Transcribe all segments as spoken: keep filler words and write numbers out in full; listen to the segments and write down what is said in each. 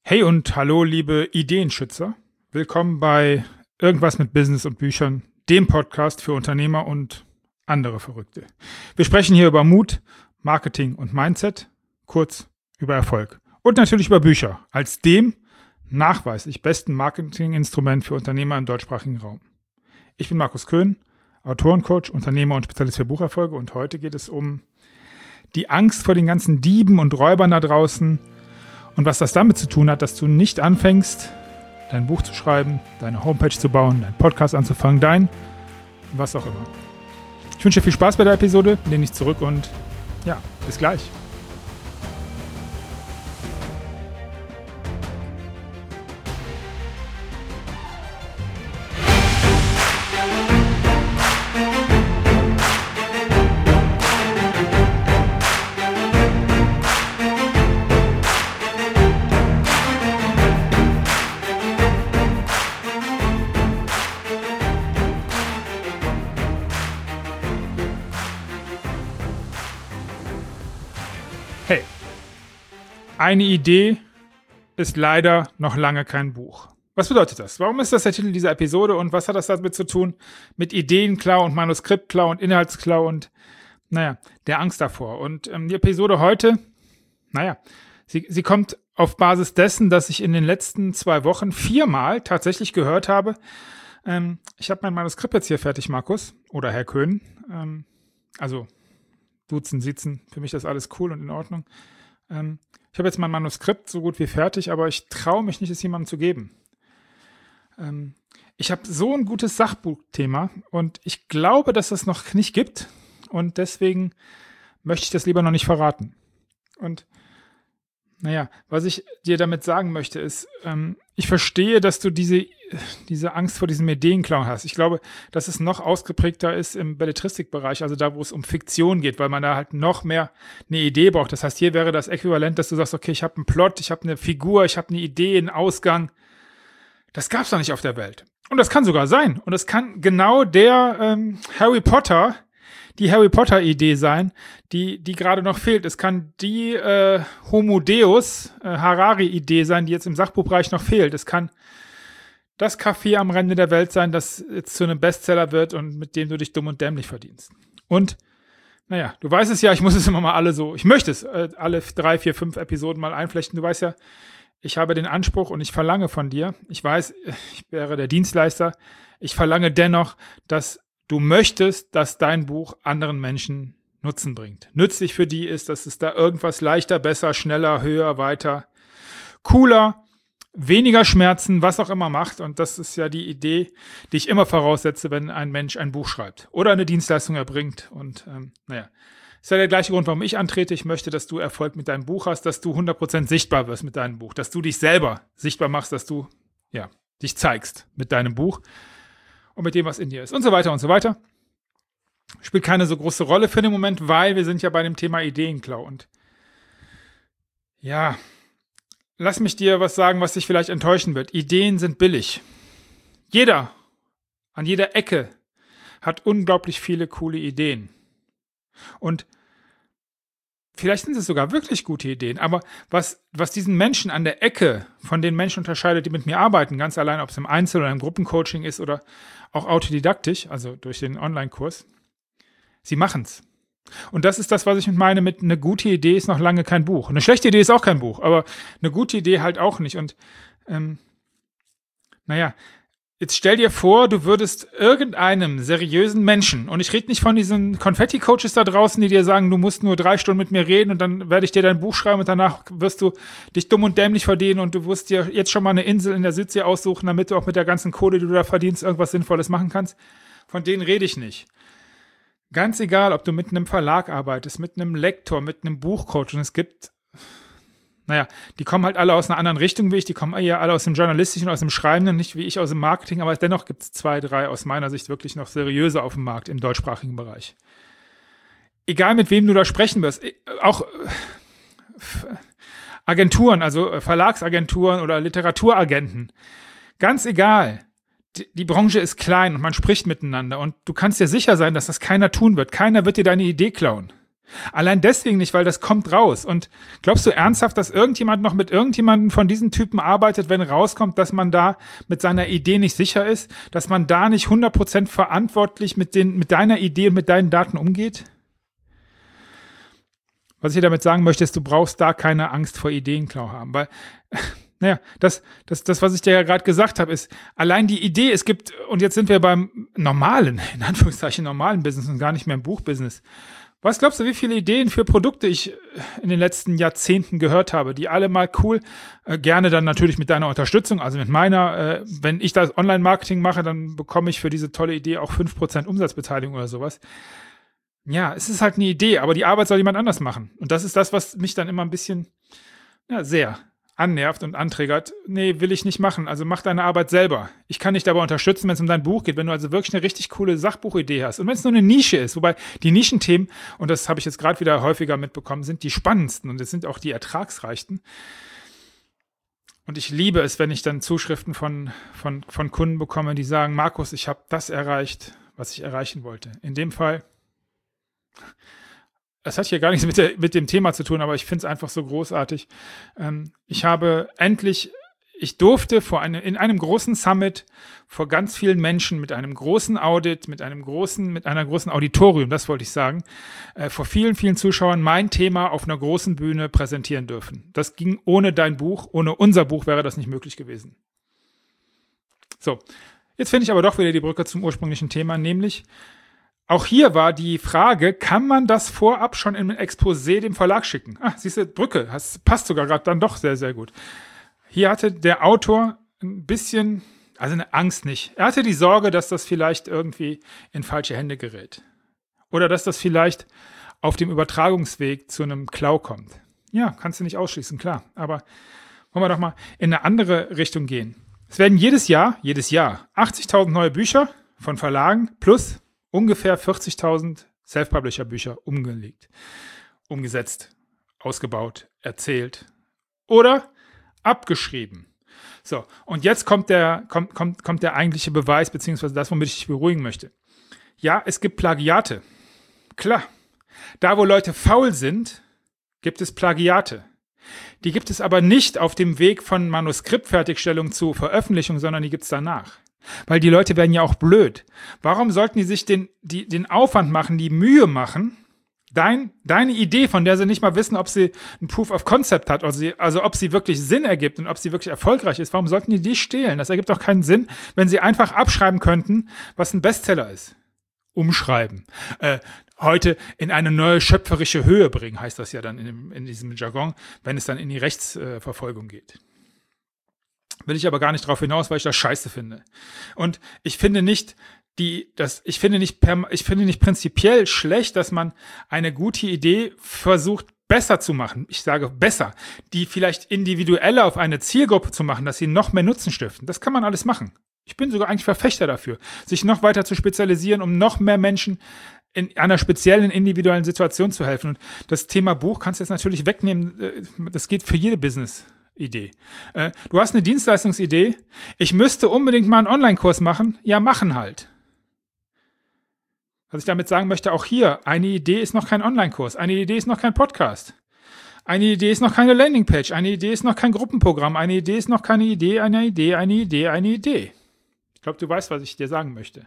Hey und hallo, liebe Ideenschützer. Willkommen bei Irgendwas mit Business und Büchern, dem Podcast für Unternehmer und andere Verrückte. Wir sprechen hier über Mut, Marketing und Mindset, kurz über Erfolg. Und natürlich über Bücher, als dem nachweislich besten Marketinginstrument für Unternehmer im deutschsprachigen Raum. Ich bin Markus Köhn, Autorencoach, Unternehmer und Spezialist für Bucherfolge, und heute geht es um die Angst vor den ganzen Dieben und Räubern da draußen und was das damit zu tun hat, dass du nicht anfängst, dein Buch zu schreiben, deine Homepage zu bauen, deinen Podcast anzufangen, dein was auch immer. Ich wünsche dir viel Spaß bei der Episode, lehne dich zurück und ja, bis gleich. Hey, eine Idee ist leider noch lange kein Buch. Was bedeutet das? Warum ist das der Titel dieser Episode und was hat das damit zu tun mit Ideenklau und Manuskriptklau und Inhaltsklau und, naja, der Angst davor? Und ähm, die Episode heute, naja, sie, sie kommt auf Basis dessen, dass ich in den letzten zwei Wochen viermal tatsächlich gehört habe, ähm, ich habe mein Manuskript jetzt hier fertig, Markus, oder Herr Köhn, ähm, also Duzen, Siezen, für mich ist alles cool und in Ordnung. Ähm, ich habe jetzt mein Manuskript so gut wie fertig, aber ich traue mich nicht, es jemandem zu geben. Ähm, ich habe so ein gutes Sachbuchthema und ich glaube, dass es noch nicht gibt und deswegen möchte ich das lieber noch nicht verraten. Und naja, was ich dir damit sagen möchte ist, ähm, ich verstehe, dass du diese, diese Angst vor diesem Ideenklau hast. Ich glaube, dass es noch ausgeprägter ist im Belletristikbereich, also da, wo es um Fiktion geht, weil man da halt noch mehr eine Idee braucht. Das heißt, hier wäre das Äquivalent, dass du sagst, okay, ich habe einen Plot, ich habe eine Figur, ich habe eine Idee, einen Ausgang. Das gab es doch nicht auf der Welt. Und das kann sogar sein. Und es kann genau der ähm, Harry Potter, die Harry Potter-Idee sein, die, die gerade noch fehlt. Es kann die äh, Homo Deus, äh, Harari-Idee sein, die jetzt im Sachbuchbereich noch fehlt. Es kann das Café am Rande der Welt sein, das jetzt zu einem Bestseller wird und mit dem du dich dumm und dämlich verdienst. Und, naja, du weißt es ja, ich muss es immer mal alle so, ich möchte es äh, alle drei, vier, fünf Episoden mal einflechten. Du weißt ja, ich habe den Anspruch und ich verlange von dir, ich weiß, ich wäre der Dienstleister, ich verlange dennoch, dass du möchtest, dass dein Buch anderen Menschen Nutzen bringt. Nützlich für die ist, dass es da irgendwas leichter, besser, schneller, höher, weiter, cooler, weniger Schmerzen, was auch immer macht. Und das ist ja die Idee, die ich immer voraussetze, wenn ein Mensch ein Buch schreibt oder eine Dienstleistung erbringt. Und ähm, naja, ist ja der gleiche Grund, warum ich antrete. Ich möchte, dass du Erfolg mit deinem Buch hast, dass du hundert Prozent sichtbar wirst mit deinem Buch, dass du dich selber sichtbar machst, dass du ja dich zeigst mit deinem Buch und mit dem, was in dir ist und so weiter und so weiter. Spielt keine so große Rolle für den Moment, weil wir sind ja bei dem Thema Ideenklau. Und ja, lass mich dir was sagen, was dich vielleicht enttäuschen wird. Ideen sind billig. Jeder, an jeder Ecke, hat unglaublich viele coole Ideen. Und vielleicht sind es sogar wirklich gute Ideen, aber was, was diesen Menschen an der Ecke von den Menschen unterscheidet, die mit mir arbeiten, ganz allein, ob es im Einzel- oder im Gruppencoaching ist oder auch autodidaktisch, also durch den Online-Kurs, sie machen's. Und das ist das, was ich meine mit eine gute Idee ist noch lange kein Buch. Eine schlechte Idee ist auch kein Buch, aber eine gute Idee halt auch nicht. Und ähm, naja, jetzt stell dir vor, du würdest irgendeinem seriösen Menschen, und ich rede nicht von diesen Konfetti-Coaches da draußen, die dir sagen, du musst nur drei Stunden mit mir reden und dann werde ich dir dein Buch schreiben und danach wirst du dich dumm und dämlich verdienen und du wirst dir jetzt schon mal eine Insel in der Südsee aussuchen, damit du auch mit der ganzen Kohle, die du da verdienst, irgendwas Sinnvolles machen kannst. Von denen rede ich nicht. Ganz egal, ob du mit einem Verlag arbeitest, mit einem Lektor, mit einem Buchcoach, und es gibt, naja, die kommen halt alle aus einer anderen Richtung wie ich, die kommen eher alle aus dem Journalistischen, aus dem Schreibenden, nicht wie ich aus dem Marketing, aber dennoch gibt es zwei, drei aus meiner Sicht wirklich noch seriöse auf dem Markt im deutschsprachigen Bereich. Egal mit wem du da sprechen wirst, auch Agenturen, also Verlagsagenturen oder Literaturagenten, ganz egal. Die Branche ist klein und man spricht miteinander und du kannst dir sicher sein, dass das keiner tun wird. Keiner wird dir deine Idee klauen. Allein deswegen nicht, weil das kommt raus. Und glaubst du ernsthaft, dass irgendjemand noch mit irgendjemandem von diesen Typen arbeitet, wenn rauskommt, dass man da mit seiner Idee nicht sicher ist, dass man da nicht hundert Prozent verantwortlich mit, den, mit deiner Idee und mit deinen Daten umgeht? Was ich damit sagen möchte, ist, du brauchst da keine Angst vor Ideenklau haben, weil, naja, das, das, das, was ich dir ja gerade gesagt habe, ist, allein die Idee, es gibt, und jetzt sind wir beim normalen, in Anführungszeichen normalen Business und gar nicht mehr im Buchbusiness. Was glaubst du, wie viele Ideen für Produkte ich in den letzten Jahrzehnten gehört habe, die alle mal cool, äh, gerne dann natürlich mit deiner Unterstützung, also mit meiner, äh, wenn ich das Online-Marketing mache, dann bekomme ich für diese tolle Idee auch fünf Prozent Umsatzbeteiligung oder sowas. Ja, es ist halt eine Idee, aber die Arbeit soll jemand anders machen. Und das ist das, was mich dann immer ein bisschen, ja, sehr annervt und anträgert. Nee, will ich nicht machen. Also mach deine Arbeit selber. Ich kann dich dabei unterstützen, wenn es um dein Buch geht, wenn du also wirklich eine richtig coole Sachbuchidee hast. Und wenn es nur eine Nische ist, wobei die Nischenthemen, und das habe ich jetzt gerade wieder häufiger mitbekommen, sind die spannendsten und es sind auch die ertragsreichsten. Und ich liebe es, wenn ich dann Zuschriften von, von, von Kunden bekomme, die sagen, Markus, ich habe das erreicht, was ich erreichen wollte. In dem Fall, es hat hier gar nichts mit, der, mit dem Thema zu tun, aber ich finde es einfach so großartig. Ähm, ich habe endlich, ich durfte vor eine, in einem großen Summit vor ganz vielen Menschen mit einem großen Audit, mit einem großen, mit einer großen Auditorium, das wollte ich sagen, äh, vor vielen, vielen Zuschauern mein Thema auf einer großen Bühne präsentieren dürfen. Das ging ohne dein Buch, ohne unser Buch wäre das nicht möglich gewesen. So, jetzt finde ich aber doch wieder die Brücke zum ursprünglichen Thema, nämlich auch hier war die Frage, kann man das vorab schon im Exposé dem Verlag schicken? Ah, siehst du, Brücke, das passt sogar gerade dann doch sehr, sehr gut. Hier hatte der Autor ein bisschen, also eine Angst nicht. Er hatte die Sorge, dass das vielleicht irgendwie in falsche Hände gerät. Oder dass das vielleicht auf dem Übertragungsweg zu einem Klau kommt. Ja, kannst du nicht ausschließen, klar. Aber wollen wir doch mal in eine andere Richtung gehen. Es werden jedes Jahr, jedes Jahr achtzigtausend neue Bücher von Verlagen plus ungefähr vierzigtausend Self-Publisher-Bücher umgelegt, umgesetzt, ausgebaut, erzählt oder abgeschrieben. So, und jetzt kommt der, kommt, kommt, kommt der eigentliche Beweis, beziehungsweise das, womit ich dich beruhigen möchte. Ja, es gibt Plagiate. Klar. Da, wo Leute faul sind, gibt es Plagiate. Die gibt es aber nicht auf dem Weg von Manuskriptfertigstellung zu Veröffentlichung, sondern die gibt es danach. Weil die Leute werden ja auch blöd. Warum sollten die sich den, die, den Aufwand machen, die Mühe machen, dein, deine Idee, von der sie nicht mal wissen, ob sie ein Proof of Concept hat, also, sie, also ob sie wirklich Sinn ergibt und ob sie wirklich erfolgreich ist, warum sollten die die stehlen? Das ergibt doch keinen Sinn, wenn sie einfach abschreiben könnten, was ein Bestseller ist. Umschreiben. Äh, heute in eine neue schöpferische Höhe bringen, heißt das ja dann in, dem, in diesem Jargon, wenn es dann in die Rechtsverfolgung geht. Will ich aber gar nicht drauf hinaus, weil ich das scheiße finde. Und ich finde nicht, die, das, ich finde nicht, per, ich finde nicht prinzipiell schlecht, dass man eine gute Idee versucht, besser zu machen. Ich sage besser, die vielleicht individueller auf eine Zielgruppe zu machen, dass sie noch mehr Nutzen stiften. Das kann man alles machen. Ich bin sogar eigentlich Verfechter dafür, sich noch weiter zu spezialisieren, um noch mehr Menschen in einer speziellen, individuellen Situation zu helfen. Und das Thema Buch kannst du jetzt natürlich wegnehmen. Das geht für jede Business. Idee. Äh, du hast eine Dienstleistungsidee, ich müsste unbedingt mal einen Online-Kurs machen, ja, machen halt. Was ich damit sagen möchte, auch hier, eine Idee ist noch kein Online-Kurs, eine Idee ist noch kein Podcast, eine Idee ist noch keine Landingpage, eine Idee ist noch kein Gruppenprogramm, eine Idee ist noch keine Idee, eine Idee, eine Idee, eine Idee. Ich glaube, du weißt, was ich dir sagen möchte.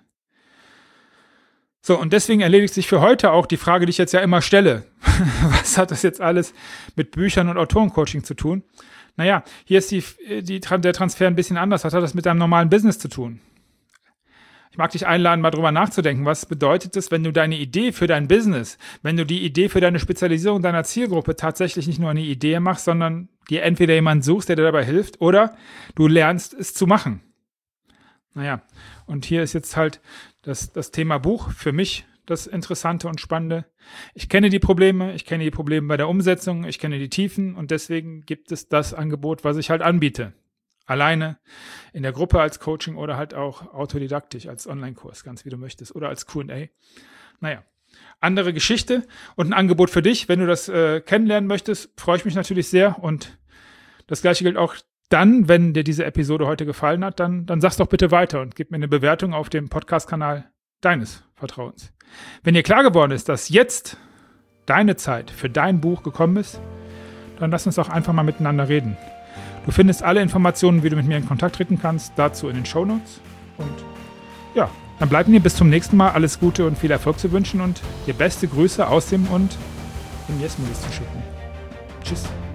So, und deswegen erledigt sich für heute auch die Frage, die ich jetzt ja immer stelle. Was hat das jetzt alles mit Büchern und Autorencoaching zu tun? Naja, hier ist die, die, der Transfer ein bisschen anders. Was hat das mit deinem normalen Business zu tun? Ich mag dich einladen, mal drüber nachzudenken. Was bedeutet es, wenn du deine Idee für dein Business, wenn du die Idee für deine Spezialisierung deiner Zielgruppe tatsächlich nicht nur eine Idee machst, sondern dir entweder jemanden suchst, der dir dabei hilft, oder du lernst, es zu machen. Naja, und hier ist jetzt halt das, das Thema Buch für mich das Interessante und Spannende. Ich kenne die Probleme, ich kenne die Probleme bei der Umsetzung, ich kenne die Tiefen und deswegen gibt es das Angebot, was ich halt anbiete. Alleine, in der Gruppe als Coaching oder halt auch autodidaktisch als Online-Kurs, ganz wie du möchtest, oder als Q und A. Naja, andere Geschichte und ein Angebot für dich. Wenn du das äh, kennenlernen möchtest, freue ich mich natürlich sehr und das Gleiche gilt auch dann, wenn dir diese Episode heute gefallen hat, dann, dann sag's doch bitte weiter und gib mir eine Bewertung auf dem Podcast-Kanal deines Vertrauens. Wenn dir klar geworden ist, dass jetzt deine Zeit für dein Buch gekommen ist, dann lass uns doch einfach mal miteinander reden. Du findest alle Informationen, wie du mit mir in Kontakt treten kannst, dazu in den Shownotes. Und ja, dann bleibt mir bis zum nächsten Mal alles Gute und viel Erfolg zu wünschen und dir beste Grüße aus dem und dem Yes-Modus zu schicken. Tschüss.